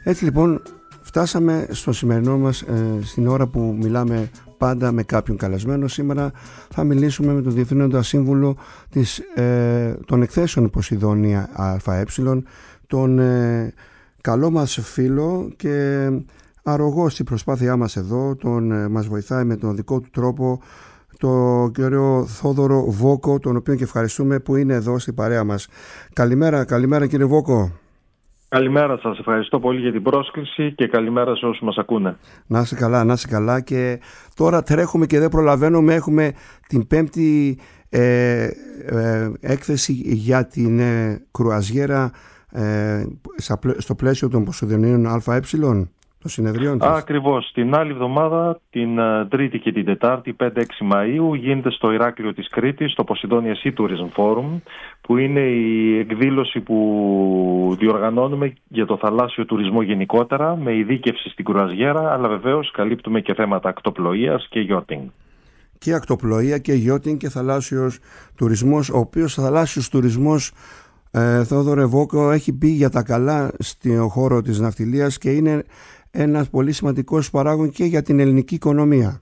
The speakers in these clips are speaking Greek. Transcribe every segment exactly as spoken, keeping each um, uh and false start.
Έτσι λοιπόν φτάσαμε στο σημερινό μας, ε, στην ώρα που μιλάμε πάντα με κάποιον καλεσμένο. Σήμερα θα μιλήσουμε με τον Διευθύνοντα Σύμβουλο της, ε, των εκθέσεων Ποσειδώνια ΑΕ, τον ε, καλό μας φίλο και αρρωγό στην προσπάθειά μας εδώ, τον ε, μας βοηθάει με τον δικό του τρόπο, τον κύριο Θόδωρο Βόκο, τον οποίο και ευχαριστούμε που είναι εδώ στην παρέα μας. Καλημέρα, καλημέρα κύριε Βόκο. Καλημέρα σας, ευχαριστώ πολύ για την πρόσκληση και καλημέρα σε όσους μας ακούνε. Να είσαι καλά, να είσαι καλά. Και τώρα τρέχουμε και δεν προλαβαίνουμε, έχουμε την πέμπτη ε, ε, έκθεση για την ε, κρουαζιέρα ε, στο πλαίσιο των Ποσειδωνίων ΑΕ, των συνεδριών της. Ακριβώς, την άλλη εβδομάδα, την Τρίτη και την Τετάρτη, πέντε έξι Μαΐου, γίνεται στο Ηράκλειο της Κρήτης, το Posidonia Sea Tourism Forum, που είναι η εκδήλωση που διοργανώνουμε για το θαλάσσιο τουρισμό γενικότερα, με ειδίκευση στην κρουαζιέρα, αλλά βεβαίως καλύπτουμε και θέματα ακτοπλοείας και yachting. Και ακτοπλοεία και yachting και θαλάσσιος τουρισμός, ο οποίος θαλάσσιος τουρισμός, ε, Θόδωρε Βόκο, έχει μπει για τα καλά στον χώρο της ναυτιλίας και είναι ένας πολύ σημαντικός παράγον και για την ελληνική οικονομία.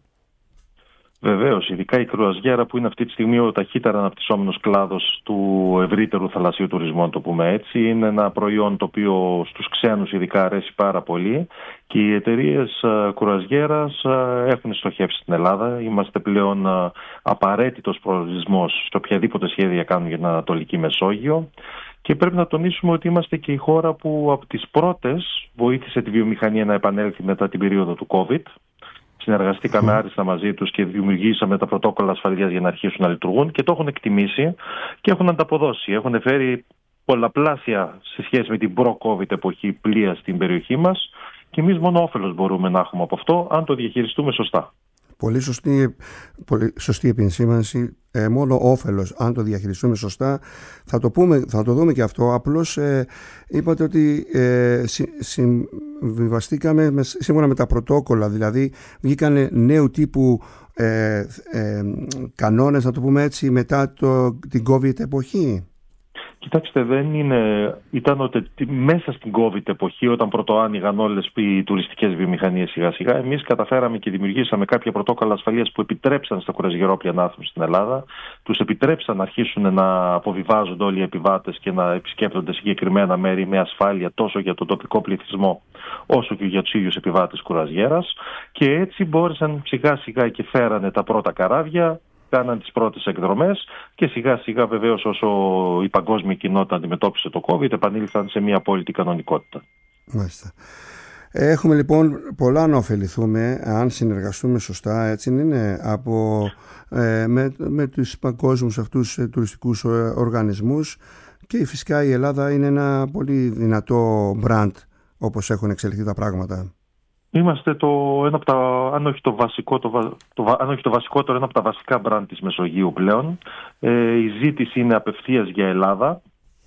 Βεβαίως, ειδικά η κρουαζιέρα που είναι αυτή τη στιγμή ο ταχύτερα αναπτυσσόμενος κλάδος του ευρύτερου θαλασσίου τουρισμού, να το πούμε έτσι, είναι ένα προϊόν το οποίο στους ξένους ειδικά αρέσει πάρα πολύ και οι εταιρείες κρουαζιέρας έχουν στοχεύσει στην Ελλάδα. Είμαστε πλέον απαραίτητος προορισμός σε οποιαδήποτε σχέδια κάνουν για την Ανατολική Μεσόγειο. Και πρέπει να τονίσουμε ότι είμαστε και η χώρα που από τις πρώτες βοήθησε τη βιομηχανία να επανέλθει μετά την περίοδο του COVID. Συνεργαστήκαμε mm. άριστα μαζί τους και δημιουργήσαμε τα πρωτόκολλα ασφαλείας για να αρχίσουν να λειτουργούν και το έχουν εκτιμήσει και έχουν ανταποδώσει. Έχουν φέρει πολλαπλάσια σε σχέση με την προ-COVID εποχή πλοία στην περιοχή μας και εμείς μόνο όφελος μπορούμε να έχουμε από αυτό αν το διαχειριστούμε σωστά. Πολύ σωστή, πολύ σωστή επισήμανση. Ε, μόνο όφελος αν το διαχειριστούμε σωστά. Θα το, πούμε, θα το δούμε και αυτό. Απλώς ε, είπατε ότι ε, συ, συμβιβαστήκαμε με, σύμφωνα με τα πρωτόκολλα. Δηλαδή βγήκανε νέου τύπου ε, ε, κανόνες, να το πούμε έτσι, μετά το, την COVID εποχή. Κοιτάξτε, δεν είναι... ήταν ότι μέσα στην COVID εποχή, όταν πρωτοάνοιγαν όλες οι τουριστικές βιομηχανίες σιγά-σιγά, εμείς καταφέραμε και δημιουργήσαμε κάποια πρωτόκολλα ασφαλείας που επιτρέψαν στα κουραζιερόπλια να έρθουν στην Ελλάδα, τους επιτρέψαν να αρχίσουν να αποβιβάζονται όλοι οι επιβάτες και να επισκέπτονται συγκεκριμένα μέρη με ασφάλεια τόσο για τον τοπικό πληθυσμό όσο και για τους ίδιους επιβάτες κουραζιέρας. Και έτσι μπόρεσαν σιγά-σιγά και φέρανε τα πρώτα καράβια. Κάναν τις πρώτες εκδρομές και σιγά σιγά βεβαίως όσο η παγκόσμια κοινότητα αντιμετώπισε το COVID επανήλθαν σε μια απόλυτη κανονικότητα. Μάλιστα. Έχουμε λοιπόν πολλά να ωφεληθούμε αν συνεργαστούμε σωστά, έτσι είναι, από, ε, με, με τους παγκόσμιους αυτούς ε, τουριστικούς οργανισμούς και φυσικά η Ελλάδα είναι ένα πολύ δυνατό brand όπως έχουν εξελιχθεί τα πράγματα. Είμαστε το, ένα από τα, αν όχι το, βασικό, το, το, αν όχι το βασικότερο, ένα από τα βασικά μπραντ της Μεσογείου πλέον. Ε, η ζήτηση είναι απευθείας για Ελλάδα.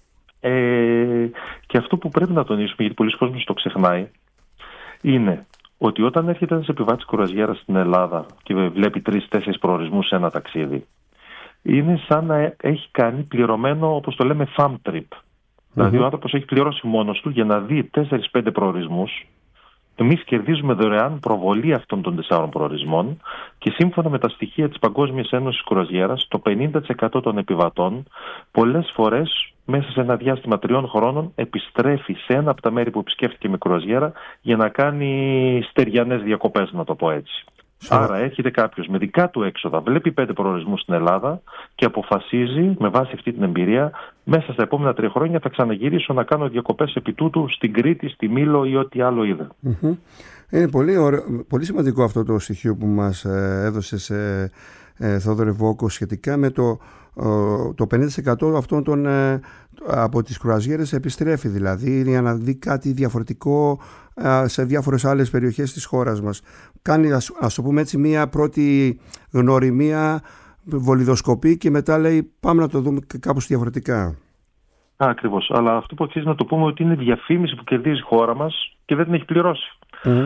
Ε, και αυτό που πρέπει να τονίσουμε, γιατί πολλοί κόσμος το ξεχνάει, είναι ότι όταν έρχεται ένας επιβάτης κρουαζιέρας στην Ελλάδα και βλέπει τρεις-τέσσερις προορισμούς σε ένα ταξίδι, είναι σαν να έχει κάνει πληρωμένο, όπως το λέμε, fam trip. Mm-hmm. Δηλαδή ο άνθρωπος έχει πληρώσει μόνος του για να δει τέσσερις-πέντε προορισμούς. Εμείς κερδίζουμε δωρεάν προβολή αυτών των τεσσάρων προορισμών και σύμφωνα με τα στοιχεία της Παγκόσμιας Ένωσης Κρουαζιέρας, το πενήντα τοις εκατό των επιβατών πολλές φορές μέσα σε ένα διάστημα τριών χρόνων επιστρέφει σε ένα από τα μέρη που επισκέφτηκε με κρουαζιέρα για να κάνει στεριανές διακοπές, να το πω έτσι. Σωστά. Άρα έρχεται κάποιος με δικά του έξοδα, βλέπει πέντε προορισμούς στην Ελλάδα και αποφασίζει με βάση αυτή την εμπειρία μέσα στα επόμενα τρία χρόνια θα ξαναγυρίσω να κάνω διακοπές επί τούτου στην Κρήτη, στη Μήλο ή ό,τι άλλο είδε. Mm-hmm. Είναι πολύ, ωραίο, πολύ σημαντικό αυτό το στοιχείο που μας ε, έδωσες ε, ε, Θόδωρε Βόκο σχετικά με το, ε, το πενήντα τοις εκατό αυτών των, ε, από τις κρουαζιέρες επιστρέφει δηλαδή για να δει κάτι διαφορετικό ε, σε διάφορες άλλες περιοχές της χώρας μας. Κάνει, ας, ας το πούμε έτσι, μία πρώτη γνωριμία, βολιδοσκοπή και μετά λέει πάμε να το δούμε κάπως διαφορετικά. Α, ακριβώς. Αλλά αυτό που αξίζει να το πούμε ότι είναι διαφήμιση που κερδίζει η χώρα μας και δεν την έχει πληρώσει. Mm.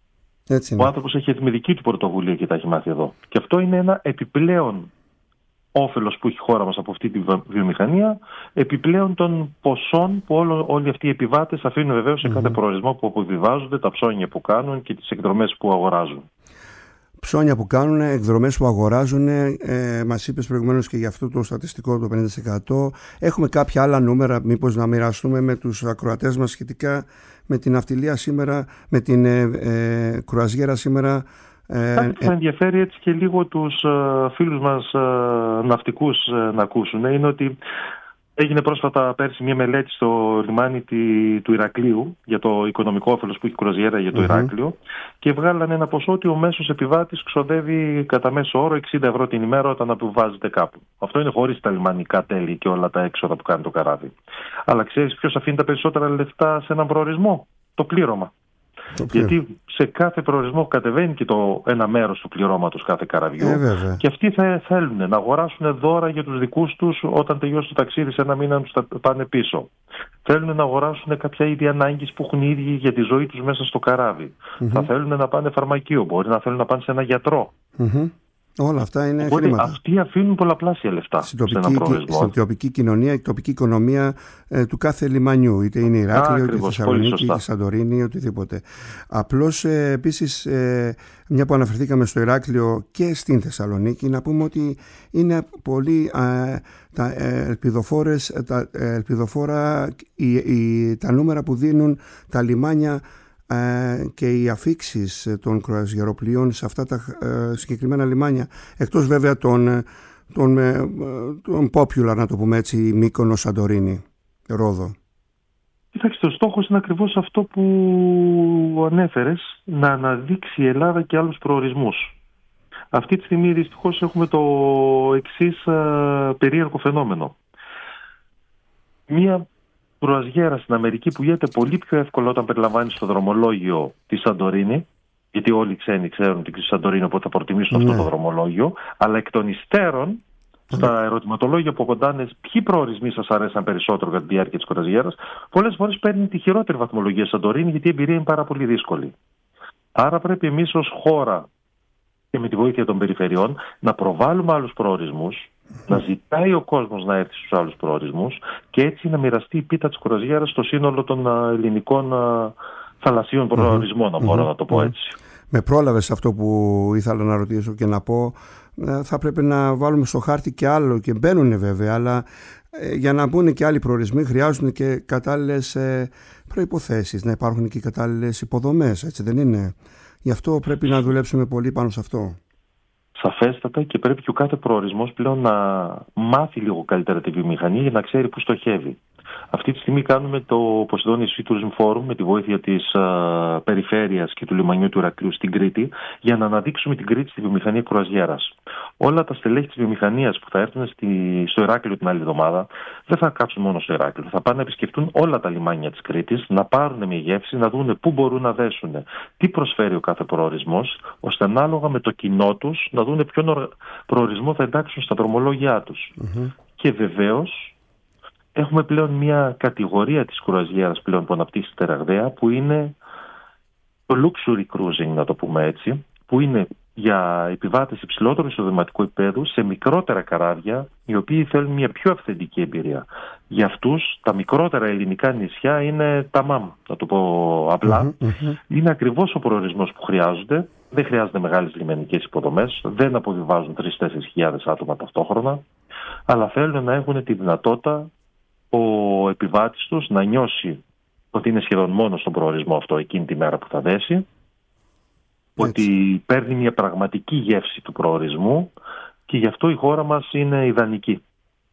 Έτσι είναι. Ο άνθρωπος έχει έρθει με δική του πρωτοβουλία και τα έχει μάθει εδώ. Και αυτό είναι ένα επιπλέον όφελος που έχει η χώρα μας από αυτή τη βιομηχανία, επιπλέον των ποσών που όλο, όλοι αυτοί οι επιβάτες αφήνουν βεβαίως σε mm-hmm. κάθε προορισμό που αποβιβάζονται, τα ψώνια που κάνουν και τις εκδρομές που αγοράζουν. Ψώνια που κάνουν, εκδρομές που αγοράζουν, ε, μας είπες προηγουμένως και για αυτό το στατιστικό το πενήντα τοις εκατό. Έχουμε κάποια άλλα νούμερα, μήπως να μοιραστούμε με τους ακροατές μας σχετικά με την ναυτιλία σήμερα, με την ε, ε, κρουαζιέρα σήμερα? Κάτι που θα ενδιαφέρει έτσι και λίγο τους ε, φίλους μας ε, ναυτικούς ε, να ακούσουν είναι ότι έγινε πρόσφατα πέρσι μια μελέτη στο λιμάνι του Ηρακλείου για το οικονομικό όφελος που έχει η κρουαζιέρα για το mm-hmm. Ηράκλειο και βγάλανε ένα ποσό ότι ο μέσος επιβάτης ξοδεύει κατά μέσο όρο εξήντα ευρώ την ημέρα όταν αποβιβάζεται κάπου. Αυτό είναι χωρίς τα λιμανικά τέλη και όλα τα έξοδα που κάνει το καράβι. Αλλά ξέρεις ποιος αφήνει τα περισσότερα λεφτά σε έναν προορισμό? Το πλήρωμα. Το Γιατί σε κάθε προορισμό κατεβαίνει και το ένα μέρος του πληρώματος κάθε καραβιού. Ε, και αυτοί θα θέλουν να αγοράσουν δώρα για τους δικούς τους όταν τελειώσει το ταξίδι, σε ένα μήνα να τους τα πάνε πίσω. Θέλουν να αγοράσουν κάποια είδη ανάγκης που έχουν οι ίδιοι για τη ζωή τους μέσα στο καράβι. Mm-hmm. Θα θέλουν να πάνε φαρμακείο, μπορεί να θέλουν να πάνε σε ένα γιατρό. Mm-hmm. Όλα αυτά είναι Οπότε χρήματα. Αυτοί αφήνουν πολλαπλάσια λεφτά στην τοπική, σε ένα προορισμό. Στην τοπική κοινωνία, η τοπική οικονομία ε, του κάθε λιμανιού, είτε είναι Ηράκλειο, είτε Θεσσαλονίκη, είτε Σαντορίνη, οτιδήποτε. Απλώς ε, επίσης, ε, μια που αναφερθήκαμε στο Ηράκλειο και στην Θεσσαλονίκη, να πούμε ότι είναι πολύ ε, τα, ε, ελπιδοφόρες, τα, ε, ελπιδοφόρα η, η, τα νούμερα που δίνουν τα λιμάνια και οι αφίξεις των κρουαζιεροπλοίων σε αυτά τα ε, συγκεκριμένα λιμάνια, εκτός βέβαια των, των, ε, των popular, να το πούμε έτσι, Μύκονο, Σαντορίνη, Ρόδο. Κοιτάξτε, ο στόχος είναι ακριβώς αυτό που ανέφερες, να αναδείξει η Ελλάδα και άλλους προορισμούς. Αυτή τη στιγμή δυστυχώς έχουμε το εξής ε, περίεργο φαινόμενο. Μία κρουαζιέρα στην Αμερική που γίνεται πολύ πιο εύκολα όταν περιλαμβάνει στο δρομολόγιο τη Σαντορίνη, γιατί όλοι οι ξένοι ξέρουν την Σαντορίνη, οπότε θα προτιμήσουν ναι. αυτό το δρομολόγιο, αλλά εκ των υστέρων, στα ερωτηματολόγια που απαντάνε ποιοι προορισμοί σας αρέσαν περισσότερο κατά τη διάρκεια της κρουαζιέρας, πολλές φορές παίρνει τη χειρότερη βαθμολογία Σαντορίνη, γιατί η εμπειρία είναι πάρα πολύ δύσκολη. Άρα πρέπει εμείς ως χώρα και με τη βοήθεια των περιφερειών να προβάλλουμε άλλους προορισμούς, να ζητάει ο κόσμος να έρθει στους άλλους προορισμούς και έτσι να μοιραστεί η πίτα της κρουαζιέρας στο σύνολο των ελληνικών θαλασσίων προορισμών, mm-hmm. μπορώ mm-hmm. να το πω έτσι. Με πρόλαβες αυτό που ήθελα να ρωτήσω και να πω. Θα πρέπει να βάλουμε στο χάρτη και άλλο, και μπαίνουν βέβαια, αλλά για να μπουν και άλλοι προορισμοί χρειάζονται και κατάλληλες προϋποθέσεις, να υπάρχουν και κατάλληλες υποδομές, έτσι δεν είναι? Γι' αυτό πρέπει να δουλέψουμε πολύ πάνω σε αυτό. Σαφέστατα, και πρέπει και ο κάθε προορισμός πλέον να μάθει λίγο καλύτερα τη βιομηχανία για να ξέρει πού στοχεύει. Αυτή τη στιγμή κάνουμε το Poseidon Sea Tourism Forum με τη βοήθεια της α, περιφέρειας και του λιμανιού του Ηρακλείου στην Κρήτη για να αναδείξουμε την Κρήτη στη βιομηχανία κρουαζιέρας. Όλα τα στελέχη της βιομηχανίας που θα έρθουν στη, στο Ηράκλειο την άλλη εβδομάδα δεν θα κάτσουν μόνο στο Ηράκλειο. Θα πάνε να επισκεφτούν όλα τα λιμάνια της Κρήτης, να πάρουν μια γεύση, να δουν πού μπορούν να δέσουν, τι προσφέρει ο κάθε προορισμός, ώστε ανάλογα με το κοινό τους να δουν ποιον προορισμό θα εντάξουν στα δρομολόγια τους. Mm-hmm. Και βεβαίως έχουμε πλέον μια κατηγορία της κρουαζιέρας πλέον που αναπτύσσεται ραγδαία, που είναι το luxury cruising, να το πούμε έτσι, που είναι για επιβάτες υψηλότερου εισοδηματικού επίπεδου σε μικρότερα καράβια, οι οποίοι θέλουν μια πιο αυθεντική εμπειρία. Για αυτούς τα μικρότερα ελληνικά νησιά είναι τα μαμ, να το πω απλά. Mm-hmm. Είναι ακριβώς ο προορισμός που χρειάζονται. Δεν χρειάζονται μεγάλες λιμενικές υποδομές, δεν αποβιβάζουν τρεις με τέσσερις χιλιάδες άτομα ταυτόχρονα, αλλά θέλουν να έχουν τη δυνατότητα ο επιβάτης τους να νιώσει ότι είναι σχεδόν μόνο στον προορισμό αυτό εκείνη τη μέρα που θα δέσει, έτσι, ότι παίρνει μια πραγματική γεύση του προορισμού, και γι' αυτό η χώρα μας είναι ιδανική.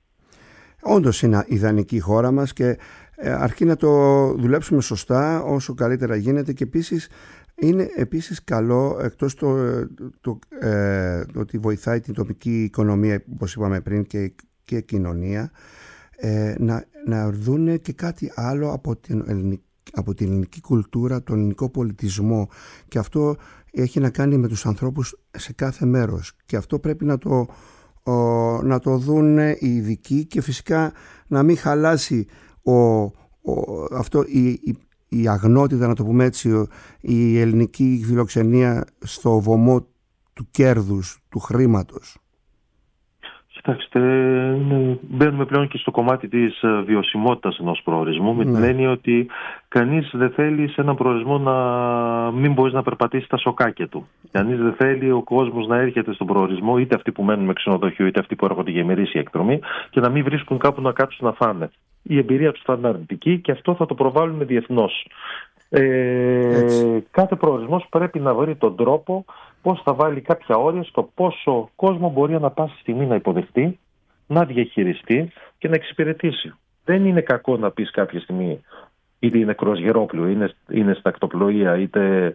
Όντως είναι ιδανική η χώρα μας και αρκεί να το δουλέψουμε σωστά όσο καλύτερα γίνεται, και επίσης είναι επίσης καλό, εκτός το, το, ε, το ότι βοηθάει την τοπική οικονομία, όπως είπαμε πριν, και, και κοινωνία, ε, να, να δούνε και κάτι άλλο από την, ελληνική, από την ελληνική κουλτούρα, τον ελληνικό πολιτισμό, και αυτό έχει να κάνει με τους ανθρώπους σε κάθε μέρος, και αυτό πρέπει να το, ο, να το δουν οι ειδικοί, και φυσικά να μην χαλάσει ο, ο, αυτό η, η η αγνότητα, να το πούμε έτσι, η ελληνική φιλοξενία στο βωμό του κέρδους, του χρήματος. Κοιτάξτε, μπαίνουμε πλέον και στο κομμάτι της βιωσιμότητας ενός προορισμού, με την Ναι. έννοια ότι κανείς δεν θέλει σε έναν προορισμό να μην μπορείς να περπατήσει τα σοκάκια του. Κανείς δεν θέλει ο κόσμος να έρχεται στον προορισμό, είτε αυτοί που μένουν με ξενοδοχείο, είτε αυτοί που έρχονται για ημερήσια εκδρομή, και να μην βρίσκουν κάπου να κάτσουν να φάνε. Η εμπειρία τους θα είναι αρνητική και αυτό θα το προβάλλουν διεθνώς. Ε, κάθε προορισμός πρέπει να βρει τον τρόπο πώς θα βάλει κάποια όρια στο πόσο κόσμο μπορεί ανά πάση στιγμή να υποδεχτεί, να διαχειριστεί και να εξυπηρετήσει. Δεν είναι κακό να πεις κάποια στιγμή, είτε είναι κρουαζιερόπλοιο, είναι, είναι στην ακτοπλοεία, είτε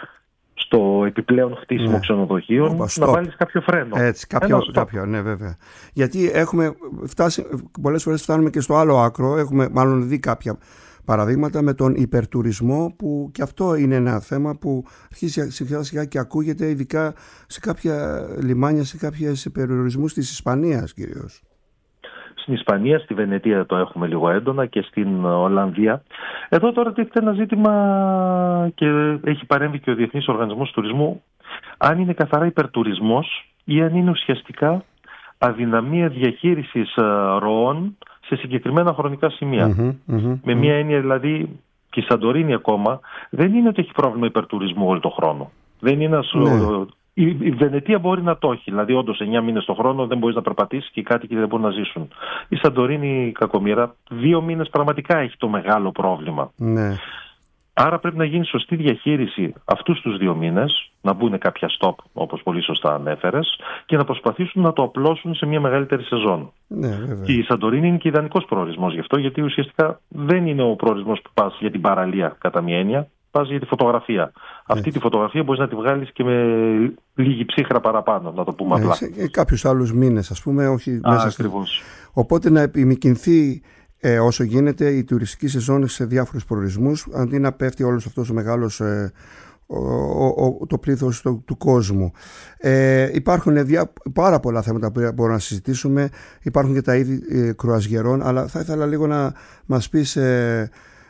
στο επιπλέον χτίσιμο ναι. ξενοδοχείων, Οπα, να βάλεις κάποιο φρένο. Έτσι, κάποιο, κάποιο, ναι βέβαια. Γιατί έχουμε φτάσει, πολλές φορές φτάνουμε και στο άλλο άκρο, έχουμε μάλλον δει κάποια παραδείγματα με τον υπερτουρισμό, που και αυτό είναι ένα θέμα που αρχίζει σιγά σιγά και ακούγεται, ειδικά σε κάποια λιμάνια, σε κάποιες περιορισμούς της Ισπανίας κυρίως. Στην Ισπανία, στη Βενετία το έχουμε λίγο έντονα και στην Ολλανδία. Εδώ τώρα τίθεται ένα ζήτημα και έχει παρέμβει και ο Διεθνής Οργανισμός Τουρισμού, αν είναι καθαρά υπερτουρισμός ή αν είναι ουσιαστικά αδυναμία διαχείρισης ροών σε συγκεκριμένα χρονικά σημεία. Mm-hmm, mm-hmm, με μία έννοια δηλαδή, και η Σαντορίνη ακόμα, δεν είναι ότι έχει πρόβλημα υπερτουρισμού όλο τον χρόνο. Δεν είναι ένας, ναι. ο, η, η Βενετία μπορεί να το έχει, δηλαδή όντως εννιά μήνες το χρόνο δεν μπορείς να περπατήσεις και οι κάτοικοι δεν μπορούν να ζήσουν. Η Σαντορίνη, κακομοίρα, δύο μήνες πραγματικά έχει το μεγάλο πρόβλημα. Ναι. Άρα πρέπει να γίνει σωστή διαχείριση αυτούς τους δύο μήνες, να μπουν κάποια stop, όπως πολύ σωστά ανέφερες, και να προσπαθήσουν να το απλώσουν σε μια μεγαλύτερη σεζόν. Ναι, βέβαια. Και η Σαντορίνη είναι και ιδανικός προορισμός γι' αυτό, γιατί ουσιαστικά δεν είναι ο προορισμός που πας για την παραλία κατά μία έννοια, πας για τη φωτογραφία. Έτσι. Αυτή τη φωτογραφία μπορείς να τη βγάλεις και με λίγη ψύχρα παραπάνω, να το πούμε απλά. Σε κάποιους άλλους μήνες, ας πούμε, όχι Α, μέσα ακριβώς. Στη... Οπότε να επιμηκυνθεί Ε, όσο γίνεται η τουριστική σεζόν σε διάφορους προορισμούς, αντί να πέφτει όλος αυτός ο μεγάλος ε, ο, ο, ο, το πλήθος του, του κόσμου. Ε, υπάρχουν διά, πάρα πολλά θέματα που μπορούμε να συζητήσουμε. Υπάρχουν και τα είδη ε, κρουαζιερών, αλλά θα ήθελα λίγο να μας πεις, ε,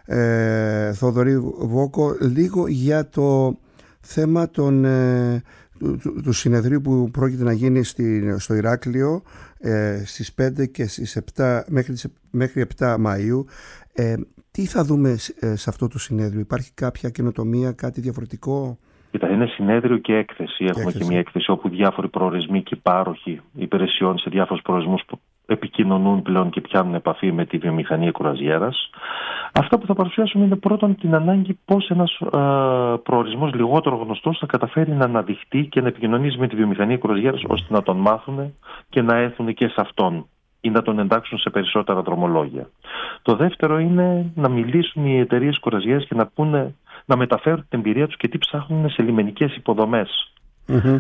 ε, Θοδωρή Βόκο, λίγο για το θέμα των, ε, του, του, του συνεδρίου που πρόκειται να γίνει στη, στο Ηράκλειο ε, στις πέντε και στις επτά, μέχρι, μέχρι επτά Μαΐου. Ε, τι θα δούμε ε, σε αυτό το συνέδριο? Υπάρχει κάποια καινοτομία, κάτι διαφορετικό? Κοίτα, είναι συνέδριο και έκθεση. Έχουμε έκθεση. και μια έκθεση όπου διάφοροι προορισμοί και πάροχοι υπηρεσιών σε διάφορους προορισμούς που επικοινωνούν πλέον και πιάνουν επαφή με τη βιομηχανία κρουαζιέρας. Αυτά που θα παρουσιάσουμε είναι πρώτον την ανάγκη πώς ένας ε, προορισμός λιγότερο γνωστός θα καταφέρει να αναδειχτεί και να επικοινωνήσει με τη βιομηχανία κρουαζιέρας, ώστε να τον μάθουν και να έρθουν και σε αυτόν ή να τον εντάξουν σε περισσότερα δρομολόγια. Το δεύτερο είναι να μιλήσουν οι εταιρείες κρουαζιέρας και να, πούνε, να μεταφέρουν την εμπειρία τους και τι ψάχνουν σε λιμενικές υποδομές. Mm-hmm.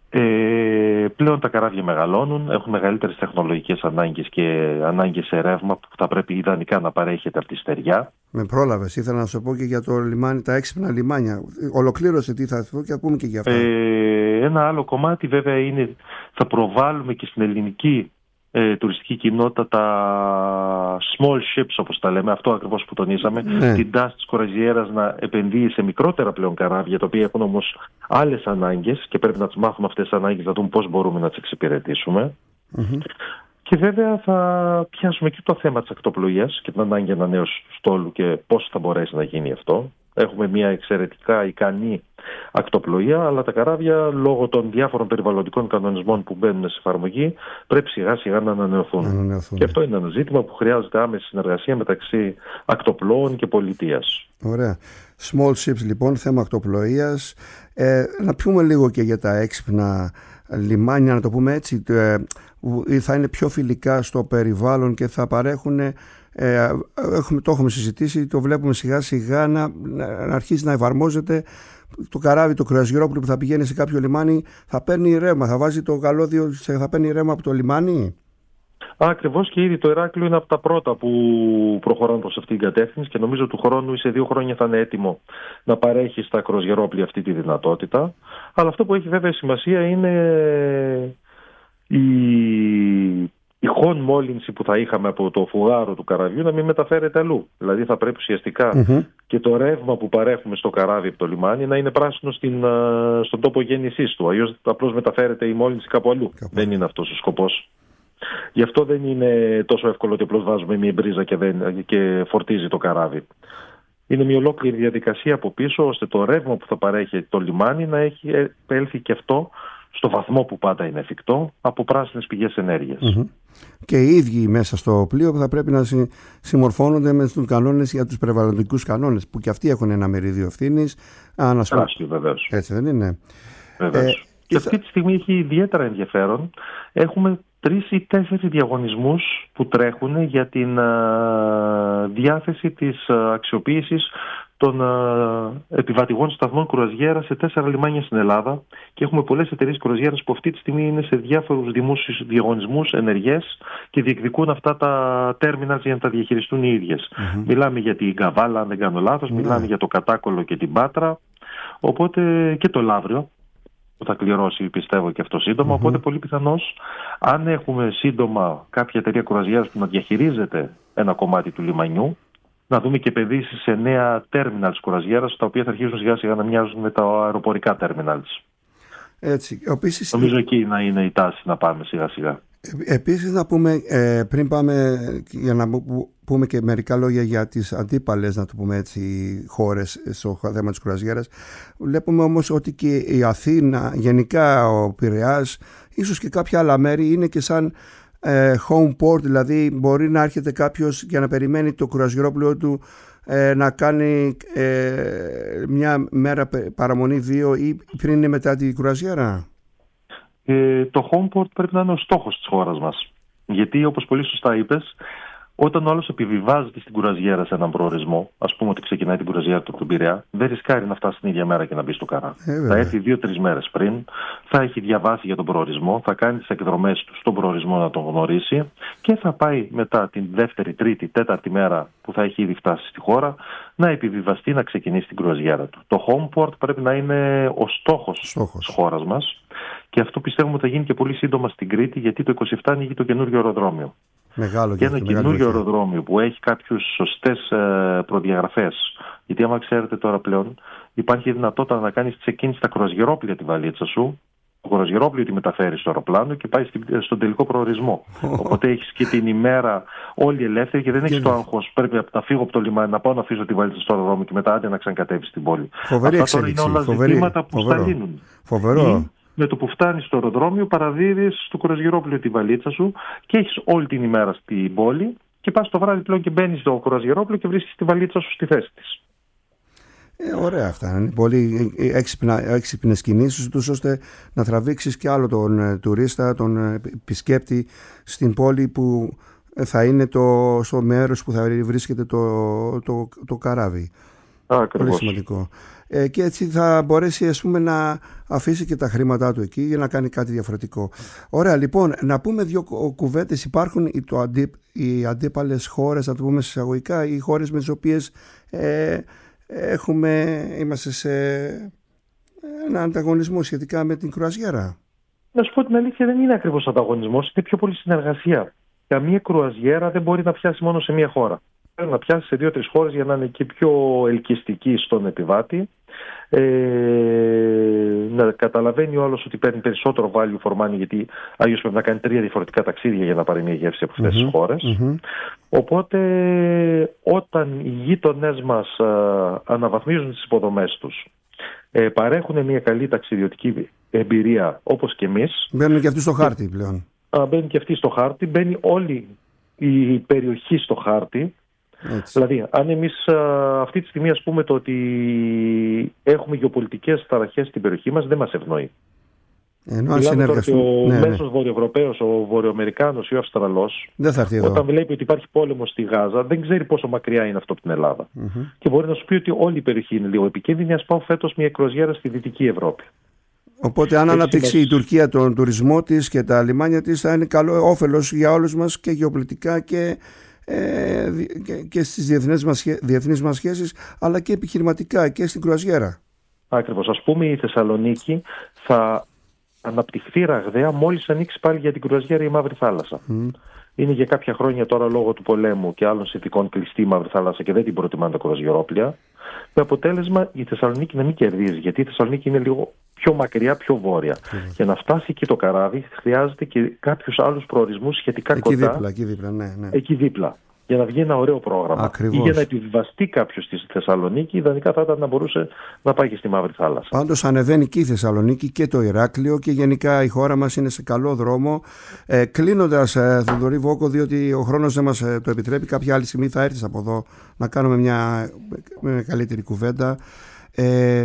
Ε, πλέον τα καράβια μεγαλώνουν, έχουν μεγαλύτερες τεχνολογικές ανάγκες και ανάγκες σε ρεύμα που θα πρέπει ιδανικά να παρέχεται από τη στεριά. Με πρόλαβες, ήθελα να σου πω και για το λιμάνι, τα έξυπνα λιμάνια. Ολοκλήρωσε τι θα πω και θα πούμε και για αυτά. Ε, ένα άλλο κομμάτι βέβαια είναι, θα προβάλλουμε και στην ελληνική ε, τουριστική κοινότητα τα small ships, όπως τα λέμε, αυτό ακριβώς που τονίσαμε, ναι. Την τάση της κρουαζιέρας να επενδύει σε μικρότερα πλέον καράβια, τα οποία έχουν όμως άλλες ανάγκες και πρέπει να τις μάθουμε αυτές τις ανάγκες, να δούμε πώς μπορούμε να τις εξυπηρετήσουμε. Mm-hmm. Και βέβαια θα πιάσουμε και το θέμα της ακτοπλοείας και την ανάγκη ανανέωσης του στόλου και πώς θα μπορέσει να γίνει αυτό. Έχουμε μια εξαιρετικά ικανή ακτοπλοεία, αλλά τα καράβια λόγω των διάφορων περιβαλλοντικών κανονισμών που μπαίνουν σε εφαρμογή πρέπει σιγά σιγά να ανανεωθούν. ανανεωθούν. Και αυτό είναι ένα ζήτημα που χρειάζεται άμεση συνεργασία μεταξύ ακτοπλώων και πολιτείας. Ωραία. Small ships λοιπόν, θέμα ακτοπλοείας. Ε, να πούμε λίγο και για τα έξυπνα λιμάνια, να το πούμε έτσι, ε, θα είναι πιο φιλικά στο περιβάλλον και θα παρέχουν, ε, έχουμε, το έχουμε συζητήσει, το βλέπουμε σιγά σιγά να, να αρχίσει να εφαρμόζεται. Το καράβι, το κρουαζιερόπλοιο που θα πηγαίνει σε κάποιο λιμάνι θα παίρνει ρεύμα, θα βάζει το καλώδιο, θα παίρνει ρεύμα από το λιμάνι. Ακριβώς, και ήδη το Ηράκλειο είναι από τα πρώτα που προχωράνε προς αυτήν την κατεύθυνση και νομίζω του χρόνου ή σε δύο χρόνια θα είναι έτοιμο να παρέχει στα κρουαζιερόπλοια αυτή τη δυνατότητα. Αλλά αυτό που έχει βέβαια σημασία είναι η, η χον μόλυνση που θα είχαμε από το φουγάρο του καραβιού να μην μεταφέρεται αλλού. Δηλαδή θα πρέπει ουσιαστικά mm-hmm. και το ρεύμα που παρέχουμε στο καράβι από το λιμάνι να είναι πράσινο στην, στον τόπο γέννησής του. Αλλιώς απλώς μεταφέρεται η μόλυνση κάπου αλλού. Κάπου. Δεν είναι αυτός ο σκοπός. Γι' αυτό δεν είναι τόσο εύκολο ότι απλώς βάζουμε μια μπρίζα και, δεν, και φορτίζει το καράβι. Είναι μια ολόκληρη διαδικασία από πίσω, ώστε το ρεύμα που θα παρέχει το λιμάνι να έχει έλθει και αυτό στο βαθμό που πάντα είναι εφικτό από πράσινες πηγές ενέργειας. Mm-hmm. Και οι ίδιοι μέσα στο πλοίο θα πρέπει να συμμορφώνονται με τους κανόνες για τους περιβαλλοντικούς κανόνες, που και αυτοί έχουν ένα μερίδιο ευθύνης. Τεράστιο, βεβαίως. Έτσι δεν είναι? Βεβαίως. Ε, και αυτή θα... τη στιγμή έχει ιδιαίτερα ενδιαφέρον. Έχουμε τρεις ή τέσσερις διαγωνισμούς που τρέχουν για την α, διάθεση της α, αξιοποίησης των α, επιβατηγών σταθμών κρουαζιέρα σε τέσσερα λιμάνια στην Ελλάδα, και έχουμε πολλές εταιρείες κρουαζιέρας που αυτή τη στιγμή είναι σε διάφορους δημόσιους διαγωνισμούς ενεργές και διεκδικούν αυτά τα τέρμιναλς για να τα διαχειριστούν οι ίδιες. Mm-hmm. Μιλάμε για την Καβάλα, αν δεν κάνω λάθος, mm-hmm. μιλάμε για το Κατάκολο και την Πάτρα, οπότε και το Λαύριο που θα κληρώσει, πιστεύω, και αυτό σύντομα. Mm-hmm. Οπότε πολύ πιθανώς, αν έχουμε σύντομα κάποια εταιρεία κρουαζιέρας που να διαχειρίζεται ένα κομμάτι του λιμανιού, να δούμε και επενδύσεις σε νέα τέρμιναλς κρουαζιέρας, τα οποία θα αρχίσουν σιγά σιγά να μοιάζουν με τα αεροπορικά τέρμιναλς. Έτσι. Επίσης, νομίζω εκεί να είναι η τάση να πάμε σιγά σιγά. Επίσης να πούμε, ε, πριν πάμε, για να πούμε και μερικά λόγια για τις αντίπαλες, να το πούμε έτσι, χώρες στο θέμα της κρουαζιέρας. Βλέπουμε όμως ότι και η Αθήνα, γενικά ο Πειραιάς, ίσως και κάποια άλλα μέρη είναι και σαν ε, home port, δηλαδή μπορεί να έρχεται κάποιος για να περιμένει το κρουαζιερόπλοιο του ε, να κάνει ε, μια μέρα παραμονή, δύο, ή πριν ή μετά την κρουαζιέρα. Ε, το home port πρέπει να είναι ο στόχος της χώρας μας. Γιατί, όπως πολύ σωστά είπες, όταν ο άλλος επιβιβάζεται στην κουραζιέρα σε έναν προορισμό, ας πούμε ότι ξεκινάει την κουραζιέρα του από τον Πειραιά, δεν ρισκάρει να φτάσει την ίδια μέρα και να μπει στο καράβι. Ε, θα έρθει δύο-τρεις μέρες πριν, θα έχει διαβάσει για τον προορισμό, θα κάνει τις εκδρομές του στον προορισμό να τον γνωρίσει και θα πάει μετά την δεύτερη, τρίτη, τέταρτη μέρα που θα έχει ήδη φτάσει στη χώρα να επιβιβαστεί, να ξεκινήσει την κουραζιέρα του. Το home port πρέπει να είναι ο στόχος, στόχος. της χώρας μας. Και αυτό πιστεύουμε ότι θα γίνει και πολύ σύντομα στην Κρήτη, γιατί το είκοσι επτά ανοίγει το καινούργιο αεροδρόμιο. Μεγάλο και ένα καινούργιο αεροδρόμιο που έχει κάποιες σωστές προδιαγραφές. Γιατί άμα ξέρετε τώρα πλέον, υπάρχει δυνατότητα να κάνεις check-in στα κρουαζιερόπλια τη βαλίτσα σου. Το κρουαζιερόπλιο τη μεταφέρει στο αεροπλάνο και πάει στον τελικό προορισμό. Oh. Οπότε έχεις και την ημέρα όλη ελεύθερη και δεν έχεις το άγχος. Πρέπει να φύγω από το λιμάνι, να πάω να αφήσω τη βαλίτσα στο αεροδρόμιο και μετά άντε να ξανακατέβεις στην πόλη. Φοβερή Αυτά τώρα είναι όλα φοβερή, ζητήματα που φοβερό, θα λύνουν. Φοβερό. Με το που φτάνεις στο αεροδρόμιο, παραδίδεις στο κρουαζιερόπλαιο τη βαλίτσα σου και έχεις όλη την ημέρα στην πόλη και πας το βράδυ πλέον και μπαίνεις στο κρουαζιερόπλαιο και βρίσκεις τη βαλίτσα σου στη θέση της. Ε, ωραία αυτά. Είναι πολύ έξυπνες κινήσεις τους, ώστε να τραβήξεις και άλλο τον ε, τουρίστα, τον ε, επισκέπτη στην πόλη που θα είναι το, στο μέρος που θα βρίσκεται το, το, το, το καράβι. Ακριβώς. Πολύ σημαντικό. Ε, και έτσι θα μπορέσει, ας πούμε, να αφήσει και τα χρήματά του εκεί για να κάνει κάτι διαφορετικό. Ωραία, λοιπόν, να πούμε δύο κουβέντες. Υπάρχουν οι, το αντί, οι αντίπαλες χώρες, να το πούμε εισαγωγικά, οι χώρες με τις οποίες ε, έχουμε, είμαστε σε ένα ανταγωνισμό σχετικά με την κρουαζιέρα. Να σου πω την αλήθεια, δεν είναι ακριβώς ανταγωνισμός, είναι πιο πολύ συνεργασία. Καμία κρουαζιέρα δεν μπορεί να πιάσει μόνο σε μία χώρα. Πρέπει να πιάσει σε δύο-τρεις χώρες για να είναι και πιο ελκυστική στον επιβάτη. Ε, να καταλαβαίνει ο άλλος ότι παίρνει περισσότερο value for money, γιατί αλλιώς πρέπει να κάνει τρία διαφορετικά ταξίδια για να πάρει μια γεύση από αυτές mm-hmm. τις χώρες. Mm-hmm. Οπότε όταν οι γείτονές μας α, αναβαθμίζουν τις υποδομές τους, ε, παρέχουν μια καλή ταξιδιωτική εμπειρία όπως και εμείς. Μπαίνουν και αυτοί στο χάρτη πλέον. Α, μπαίνουν και αυτοί στο χάρτη, μπαίνει όλη η περιοχή στο χάρτη. Έτσι. Δηλαδή, αν εμείς α, αυτή τη στιγμή ας πούμε το ότι έχουμε γεωπολιτικές ταραχές στην περιοχή μας δεν μας ευνοεί. Ενώ αν συνεργαστούν, ο ναι, μέσος ναι. Βορειοευρωπαίος, ο Βορειοαμερικάνος ή ο Αυστραλός, δεν θα έρθει εδώ. Όταν βλέπει ότι υπάρχει πόλεμο στη Γάζα, δεν ξέρει πόσο μακριά είναι αυτό από την Ελλάδα. Mm-hmm. Και μπορεί να σου πει ότι όλη η περιοχή είναι λίγο επικίνδυνη. Ας πάω φέτος μια κρουαζιέρα στη Δυτική Ευρώπη. Οπότε, αν αναπτύξει η Τουρκία τον τουρισμό της και τα λιμάνια της, θα είναι καλό όφελος για όλους μας και γεωπολιτικά και, ε, και, και στις διεθνείς μας, διεθνείς μας σχέσεις, αλλά και επιχειρηματικά και στην κρουαζιέρα. Ακριβώς. Ας πούμε, η Θεσσαλονίκη θα αναπτυχθεί ραγδαία μόλις ανοίξει πάλι για την κρουαζιέρα η Μαύρη Θάλασσα. Mm. Είναι για κάποια χρόνια τώρα λόγω του πολέμου και άλλων συνθηκών κλειστή η Μαύρη Θάλασσα και δεν την προτιμάνε τα κρουαζιερόπλια. Με αποτέλεσμα η Θεσσαλονίκη να μην κερδίζει, γιατί η Θεσσαλονίκη είναι λίγο πιο μακριά, πιο βόρεια. Mm. Για να φτάσει εκεί το καράβι χρειάζεται και κάποιους άλλους προορισμούς σχετικά εκεί κοντά. Δίπλα, εκεί δίπλα, ναι, ναι. Εκεί δίπλα. Για να βγει ένα ωραίο πρόγραμμα. Ακριβώς. Ή για να επιβιβαστεί κάποιος στη Θεσσαλονίκη, ιδανικά θα ήταν να μπορούσε να πάει και στη Μαύρη Θάλασσα. Πάντως ανεβαίνει και η Θεσσαλονίκη και το Ηράκλειο και γενικά η χώρα μας είναι σε καλό δρόμο. Ε, κλείνοντας, ε, Θοδωρή Βόκο, διότι ο χρόνος δεν μας ε, το επιτρέπει, κάποια άλλη στιγμή θα έρθεις από εδώ να κάνουμε μια, μια καλύτερη κουβέντα. Ε,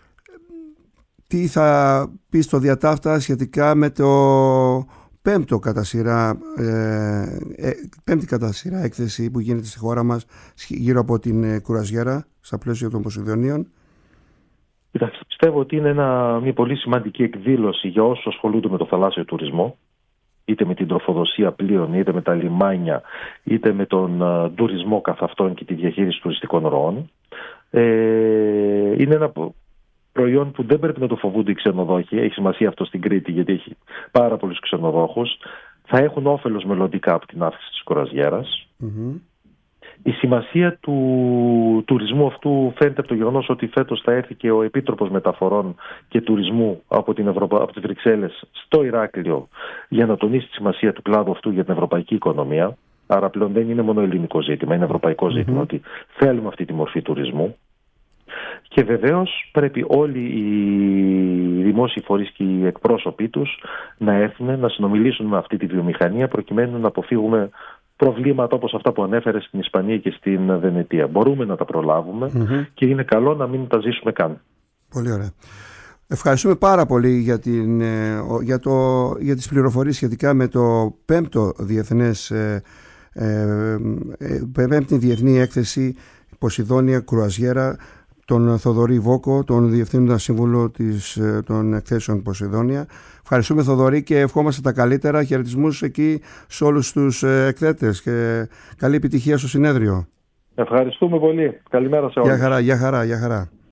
τι θα πεις στο διατάφτα σχετικά με το πέμπτο κατά σειρά, ε, ε, πέμπτη κατά σειρά έκθεση που γίνεται στη χώρα μας γύρω από την ε, κουραζιέρα στα πλαίσια των Ποσειδονίων? Κοιτάξτε, πιστεύω ότι είναι ένα, μια πολύ σημαντική εκδήλωση για όσους ασχολούνται με το θαλάσσιο τουρισμό, είτε με την τροφοδοσία πλοίων, είτε με τα λιμάνια, είτε με τον uh, τουρισμό καθ' αυτόν και τη διαχείριση τουριστικών ροών. Ε, είναι ένα προϊόν που δεν πρέπει να το φοβούνται οι ξενοδόχοι. Έχει σημασία αυτό στην Κρήτη, γιατί έχει πάρα πολλούς ξενοδόχους. Θα έχουν όφελος μελλοντικά από την αύξηση της κουραζιέρας. Mm-hmm. Η σημασία του τουρισμού αυτού φαίνεται από το γεγονός ότι φέτος θα έρθει και ο Επίτροπος Μεταφορών και Τουρισμού από, την Ευρωπα... από τις Βρυξέλλες στο Ηράκλειο για να τονίσει τη σημασία του κλάδου αυτού για την ευρωπαϊκή οικονομία. Άρα πλέον δεν είναι μόνο ελληνικό ζήτημα, είναι ευρωπαϊκό ζήτημα, mm-hmm. ότι θέλουμε αυτή τη μορφή τουρισμού. Και βεβαίως πρέπει όλοι οι δημόσιοι φορείς και οι εκπρόσωποι τους να έρθουν να συνομιλήσουν με αυτή τη βιομηχανία προκειμένου να αποφύγουμε προβλήματα όπως αυτά που ανέφερε στην Ισπανία και στην Βενετία. Μπορούμε να τα προλάβουμε mm-hmm. και είναι καλό να μην τα ζήσουμε καν. Πολύ ωραία. Ευχαριστούμε πάρα πολύ για, την, για, το, για τις πληροφορίες σχετικά με το πέμπτο διεθνές, ε, ε, πέμπτη διεθνή έκθεση Ποσειδόνια Κρουαζιέρα, τον Θοδωρή Βόκο, τον Διευθύνοντα Σύμβουλο της, των εκθέσεων Ποσειδόνια. Ευχαριστούμε, Θοδωρή, και ευχόμαστε τα καλύτερα. Χαιρετισμούς εκεί σε όλους τους εκθέτες και καλή επιτυχία στο συνέδριο. Ευχαριστούμε πολύ. Καλημέρα σε όλους. Γεια χαρά, γεια χαρά, γεια χαρά.